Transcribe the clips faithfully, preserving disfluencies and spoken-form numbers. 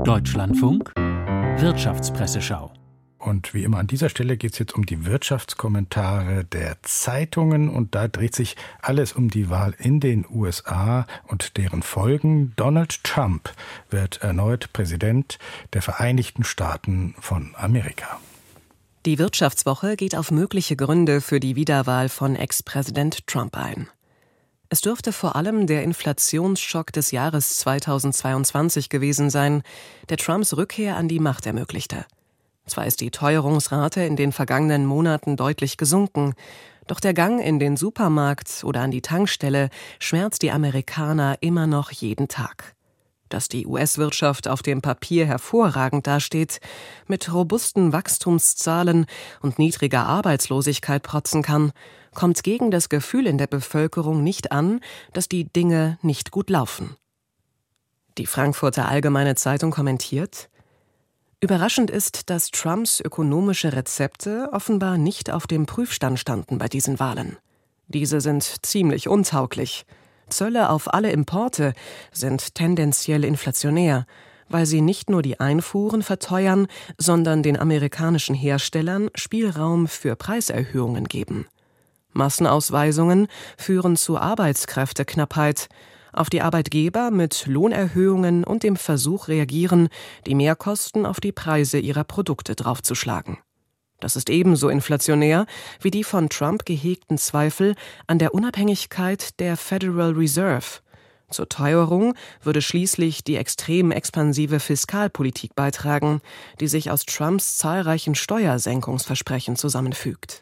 Deutschlandfunk Wirtschaftspresseschau. Und wie immer an dieser Stelle geht es jetzt um die Wirtschaftskommentare der Zeitungen. Und da dreht sich alles um die Wahl in den U S A und deren Folgen. Donald Trump wird erneut Präsident der Vereinigten Staaten von Amerika. Die Wirtschaftswoche geht auf mögliche Gründe für die Wiederwahl von Ex-Präsident Trump ein. Es dürfte vor allem der Inflationsschock des Jahres zweitausendzweiundzwanzig gewesen sein, der Trumps Rückkehr an die Macht ermöglichte. Zwar ist die Teuerungsrate in den vergangenen Monaten deutlich gesunken, doch der Gang in den Supermarkt oder an die Tankstelle schmerzt die Amerikaner immer noch jeden Tag. Dass die U S-Wirtschaft auf dem Papier hervorragend dasteht, mit robusten Wachstumszahlen und niedriger Arbeitslosigkeit protzen kann, kommt gegen das Gefühl in der Bevölkerung nicht an, dass die Dinge nicht gut laufen. Die Frankfurter Allgemeine Zeitung kommentiert: Überraschend ist, dass Trumps ökonomische Rezepte offenbar nicht auf dem Prüfstand standen bei diesen Wahlen. Diese sind ziemlich untauglich. Zölle auf alle Importe sind tendenziell inflationär, weil sie nicht nur die Einfuhren verteuern, sondern den amerikanischen Herstellern Spielraum für Preiserhöhungen geben. Massenausweisungen führen zu Arbeitskräfteknappheit, auf die Arbeitgeber mit Lohnerhöhungen und dem Versuch reagieren, die Mehrkosten auf die Preise ihrer Produkte draufzuschlagen. Das ist ebenso inflationär wie die von Trump gehegten Zweifel an der Unabhängigkeit der Federal Reserve. Zur Teuerung würde schließlich die extrem expansive Fiskalpolitik beitragen, die sich aus Trumps zahlreichen Steuersenkungsversprechen zusammenfügt.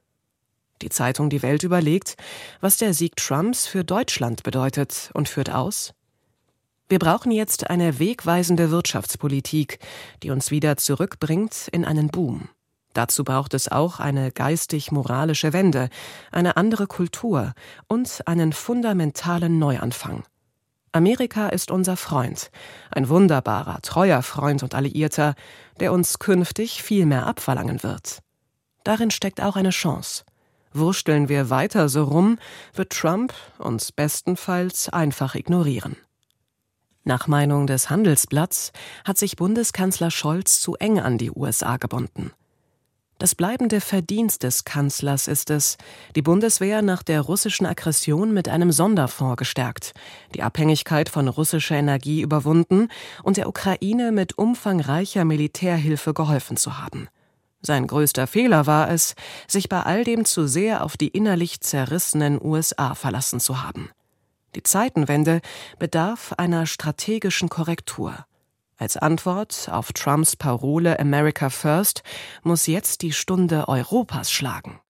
Die Zeitung Die Welt überlegt, was der Sieg Trumps für Deutschland bedeutet und führt aus: Wir brauchen jetzt eine wegweisende Wirtschaftspolitik, die uns wieder zurückbringt in einen Boom. Dazu braucht es auch eine geistig-moralische Wende, eine andere Kultur und einen fundamentalen Neuanfang. Amerika ist unser Freund, ein wunderbarer, treuer Freund und Alliierter, der uns künftig viel mehr abverlangen wird. Darin steckt auch eine Chance. Wursteln wir weiter so rum, wird Trump uns bestenfalls einfach ignorieren. Nach Meinung des Handelsblatts hat sich Bundeskanzler Scholz zu eng an die U S A gebunden. Das bleibende Verdienst des Kanzlers ist es, die Bundeswehr nach der russischen Aggression mit einem Sonderfonds gestärkt, die Abhängigkeit von russischer Energie überwunden und der Ukraine mit umfangreicher Militärhilfe geholfen zu haben. Sein größter Fehler war es, sich bei all dem zu sehr auf die innerlich zerrissenen U S A verlassen zu haben. Die Zeitenwende bedarf einer strategischen Korrektur. Als Antwort auf Trumps Parole America First muss jetzt die Stunde Europas schlagen.